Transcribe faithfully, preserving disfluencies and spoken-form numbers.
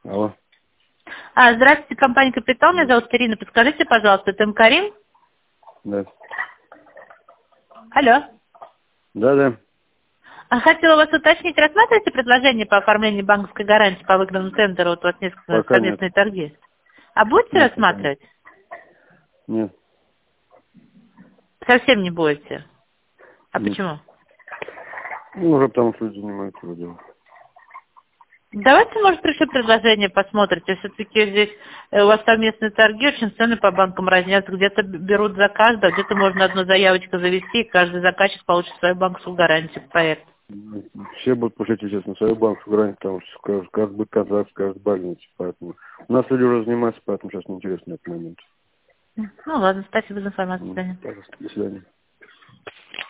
Алло. А, здравствуйте, компания «Капитал». Меня зовут Ирина. Подскажите, пожалуйста, это Карим? Да. Алло. Да, да. А хотела вас уточнить, рассматриваете предложение по оформлению банковской гарантии по выгодному тендеру? Вот у вас несколько Пока нет. совместные торги. А будете Нет, пока нет. рассматривать? Нет. Совсем не будете. А Нет. почему? Ну, уже потому что люди занимаются его делом. Давайте, может, пришлю предложение, посмотрите. Все-таки здесь э, у вас совместные торги, очень цены по банкам разнятся. Где-то б- берут за каждого, где-то можно одну заявочку завести, и каждый заказчик получит свою банковскую гарантию по проекту. Все будут получать, естественно, свою банковскую гарантию, потому что каждый, каждый будет контракт, каждый больница. Поэтому у нас люди уже занимаются, поэтому сейчас неинтересно этот момент. Ну ладно, спасибо за информацию. До Ну, свидания. пожалуйста, до свидания.